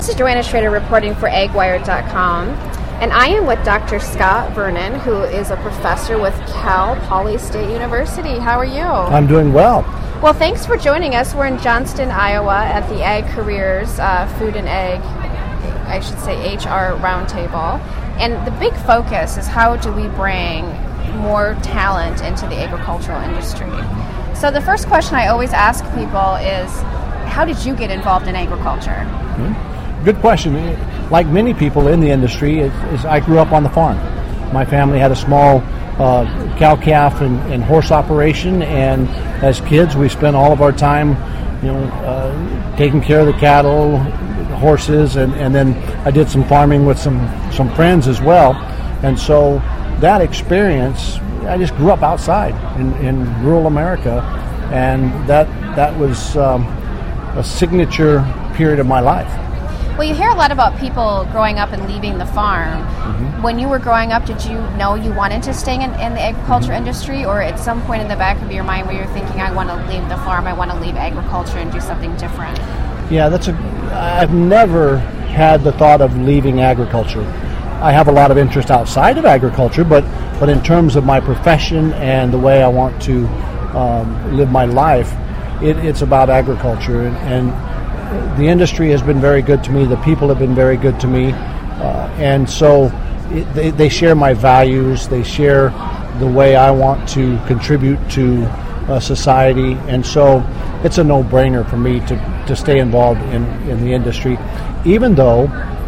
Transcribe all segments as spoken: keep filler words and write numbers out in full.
This is Joanna Schrader reporting for egg wire dot com, and I am with Doctor Scott Vernon, who is a professor with Cal Poly State University. How are you? I'm doing well. Well, thanks for joining us. We're in Johnston, Iowa at the Ag Careers uh, Food and Egg, I should say H R Roundtable. And the big focus is how do we bring more talent into the agricultural industry. So the first question I always ask people is, how did you get involved in agriculture? Mm-hmm. Good question. Like many people in the industry, is, is I grew up on the farm. My family had a small uh, cow-calf and, and horse operation, and as kids, we spent all of our time, you know, uh, taking care of the cattle, the horses, and, and then I did some farming with some, some friends as well. And so that experience, I just grew up outside in, in rural America, and that that was um, a signature period of my life. Well, you hear a lot about people growing up and leaving the farm. Mm-hmm. When you were growing up, did you know you wanted to stay in, in the agriculture mm-hmm. industry, or at some point in the back of your mind where you're thinking, I want to leave the farm, I want to leave agriculture and do something different? Yeah, that's a. I've never had the thought of leaving agriculture. I have a lot of interest outside of agriculture, but, but in terms of my profession and the way I want to um, live my life, it, it's about agriculture, and, and the industry has been very good to me. The people have been very good to me. Uh, and so it, they, they share my values. They share the way I want to contribute to uh, society. And so it's a no-brainer for me to, to stay involved in, in the industry, even though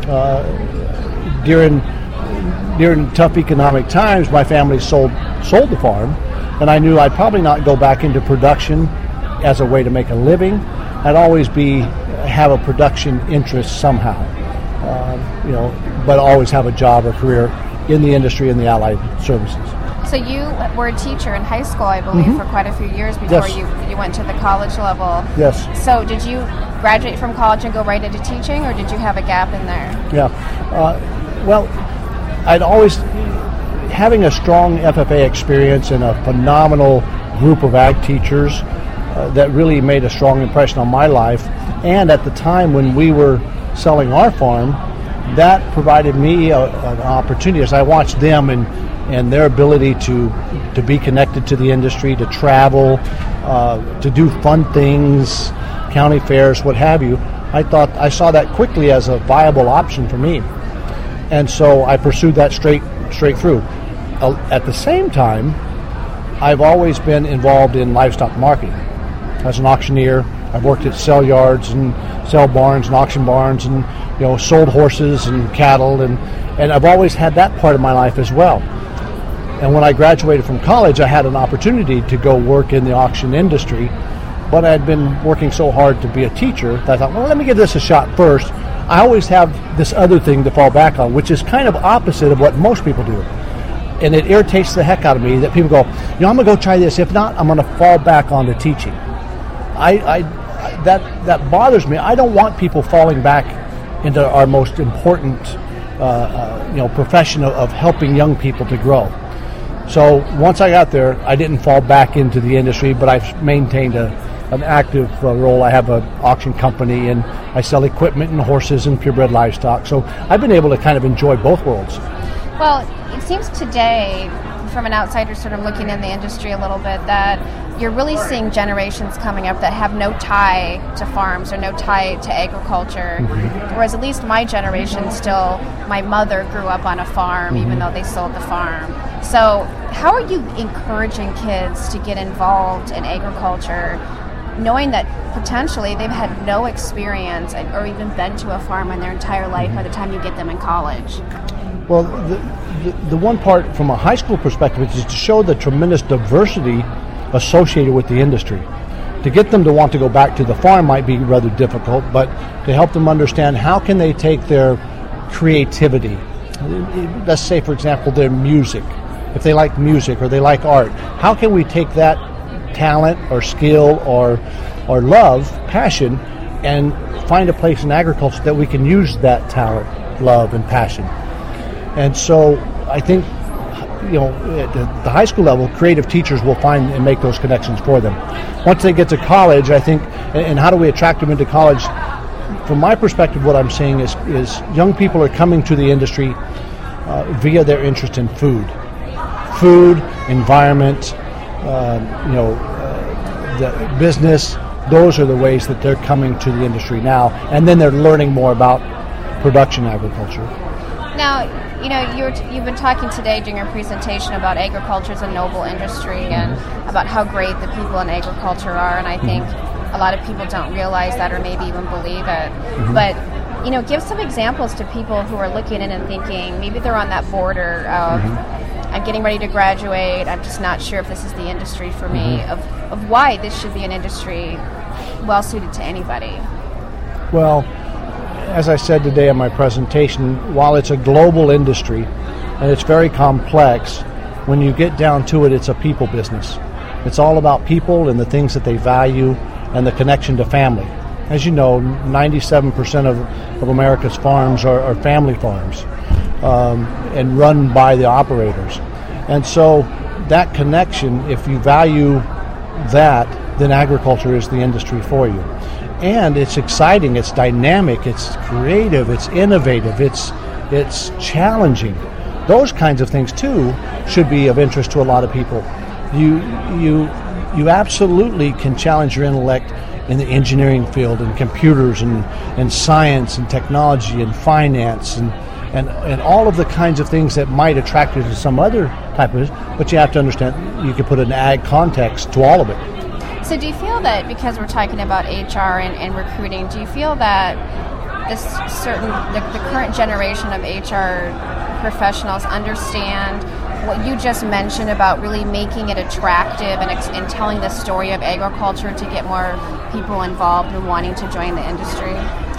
uh, during during tough economic times, my family sold sold the farm, and I knew I'd probably not go back into production as a way to make a living. I'd always be have a production interest somehow, uh, you know, but always have a job or career in the industry and the allied services. So you were a teacher in high school, I believe, mm-hmm. for quite a few years before yes. you you went to the college level. Yes. So did you graduate from college and go right into teaching, or did you have a gap in there? Yeah. Uh, well, I'd always, having a strong F F A experience and a phenomenal group of ag teachers uh, that really made a strong impression on my life. And at the time when we were selling our farm, that provided me a, an opportunity as I watched them and, and their ability to to be connected to the industry, to travel, uh, to do fun things, county fairs, what have you. I thought I saw that quickly as a viable option for me, and so I pursued that straight straight through. Uh, at the same time, I've always been involved in livestock marketing as an auctioneer. I've worked at sale yards and sale barns and auction barns, and you know, sold horses and cattle, and, and I've always had that part of my life as well. And when I graduated from college, I had an opportunity to go work in the auction industry, but I'd been working so hard to be a teacher that I thought, well, let me give this a shot first. I always have this other thing to fall back on, which is kind of opposite of what most people do. And it irritates the heck out of me that people go, you know, I'm going to go try this. If not, I'm going to fall back onto teaching. I, I That that bothers me. I don't want people falling back into our most important, uh, uh, you know, profession of, of helping young people to grow. So once I got there, I didn't fall back into the industry, but I've maintained a, an active uh, role. I have an auction company, and I sell equipment and horses and purebred livestock. So I've been able to kind of enjoy both worlds. Well, it seems today, from an outsider sort of looking in the industry a little bit, that you're really seeing generations coming up that have no tie to farms or no tie to agriculture, mm-hmm. whereas at least my generation still, my mother grew up on a farm, mm-hmm. even though they sold the farm. So how are you encouraging kids to get involved in agriculture, knowing that potentially they've had no experience or even been to a farm in their entire life by the time you get them in college? Well, the, the, the one part from a high school perspective is to show the tremendous diversity associated with the industry. To get them to want to go back to the farm might be rather difficult, but to help them understand how can they take their creativity, let's say for example their music, if they like music or they like art, how can we take that talent or skill or or love, passion, and find a place in agriculture that we can use that talent, love, and passion. And so I think, you know, at the high school level, creative teachers will find and make those connections for them. Once they get to college, I think, and how do we attract them into college? from my perspective, what I'm seeing is, is young people are coming to the industry uh, via their interest in food. Food, environment, uh, you know, uh, the business, those are the ways that they're coming to the industry now. And then they're learning more about production agriculture. Now, you know, you're t- you've been talking today during your presentation about agriculture as a noble industry and about how great the people in agriculture are, and I think mm-hmm. a lot of people don't realize that or maybe even believe it. Mm-hmm. But, you know, give some examples to people who are looking in and thinking, maybe they're on that border of, mm-hmm. I'm getting ready to graduate, I'm just not sure if this is the industry for me, mm-hmm. of, of why this should be an industry well-suited to anybody. Well, as I said today in my presentation, while it's a global industry and it's very complex, when you get down to it, it's a people business. It's all about people and the things that they value and the connection to family. As you know, ninety-seven percent of, of America's farms are, are family farms um, and run by the operators. And so that connection, if you value that, then agriculture is the industry for you. And it's exciting, it's dynamic, it's creative, it's innovative, it's it's challenging. Those kinds of things too should be of interest to a lot of people. You you you absolutely can challenge your intellect in the engineering field and computers and, and science and technology and finance and, and, and all of the kinds of things that might attract you to some other type of, but you have to understand you can put an ag context to all of it. So do you feel that, because we're talking about H R and, and recruiting, do you feel that this certain the, the current generation of H R professionals understand what you just mentioned about really making it attractive and, and telling the story of agriculture to get more people involved and wanting to join the industry?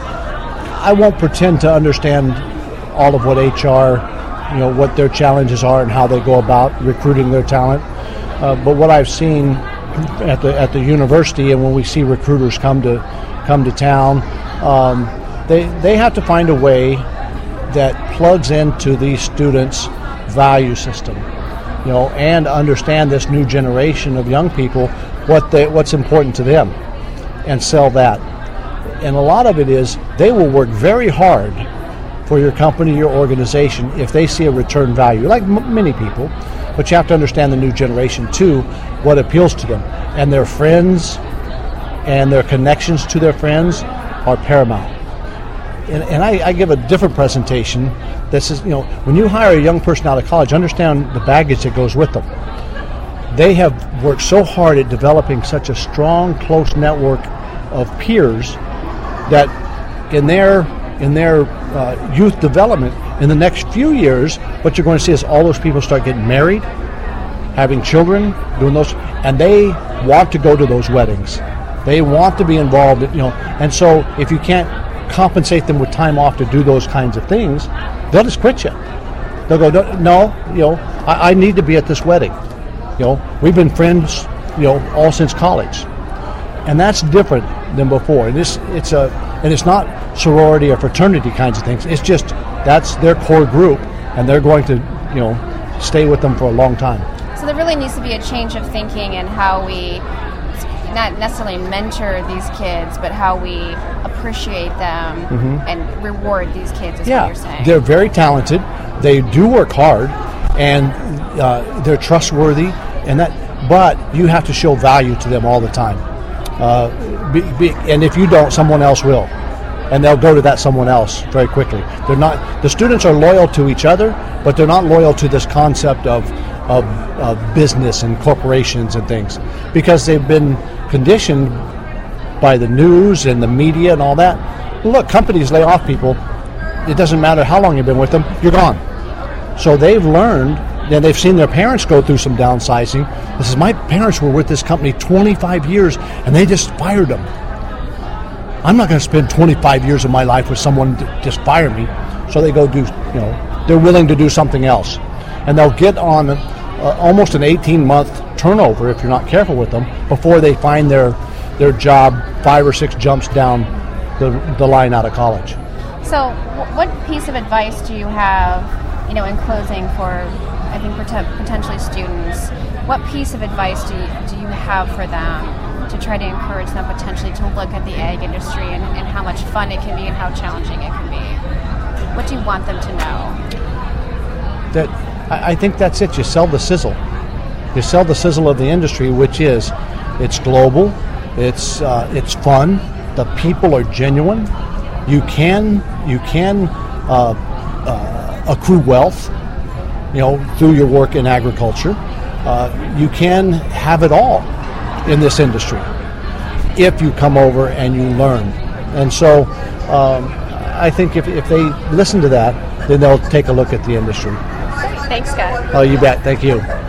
I won't pretend to understand all of what H R, you know, what their challenges are and how they go about recruiting their talent. Uh, but what I've seen at the at the university, and when we see recruiters come to come to town, um, they they have to find a way that plugs into these students' value system, you know, and understand this new generation of young people what they what's important to them, and sell that. And a lot of it is they will work very hard for your company, your organization, if they see a return value, like m- many people. But you have to understand the new generation too, what appeals to them. And their friends and their connections to their friends are paramount. And, and I, I give a different presentation that says, you know, when you hire a young person out of college, understand the baggage that goes with them. They have worked so hard at developing such a strong, close network of peers that in their in their uh, youth development, in the next few years, what you're going to see is all those people start getting married, having children, doing those, and they want to go to those weddings. They want to be involved, you know, and so if you can't compensate them with time off to do those kinds of things, they'll just quit you. They'll go, no, you know, I, I need to be at this wedding. You know, we've been friends, you know, all since college, and that's different than before. And this, it's a, and it's not sorority or fraternity kinds of things. It's just that's their core group, and they're going to, you know, stay with them for a long time. So there really needs to be a change of thinking in how we not necessarily mentor these kids, but how we appreciate them mm-hmm. and reward these kids, is yeah, what you're saying. They're very talented. They do work hard, and uh, they're trustworthy, and that. But you have to show value to them all the time. Uh, be, be, and if you don't, someone else will. And they'll go to that someone else very quickly. They're not. The students are loyal to each other, but they're not loyal to this concept of, of, of business and corporations and things, because they've been conditioned by the news and the media and all that. Look, companies lay off people. It doesn't matter how long you've been with them, you're gone. So they've learned, and they've seen their parents go through some downsizing. This is, my parents were with this company twenty-five years, and they just fired them. I'm not going to spend twenty-five years of my life with someone to just fire me. So they go do, you know, they're willing to do something else. And they'll get on uh, almost an eighteen-month turnover, if you're not careful with them, before they find their their job five or six jumps down the, the line out of college. So what piece of advice do you have, you know, in closing for, I think, potentially students? What piece of advice do you, do you have for them to try to encourage them potentially to look at the ag industry and, and how much fun it can be and how challenging it can be? What do you want them to know? That I, I think that's it. You sell the sizzle. You sell the sizzle of the industry, which is it's global, it's uh, it's fun, the people are genuine. You can you can uh, uh, accrue wealth, you know, through your work in agriculture. Uh, you can have it all in this industry if you come over and you learn. And so um, I think if, if they listen to that, then they'll take a look at the industry. Thanks, Scott. Oh, you bet. Thank you.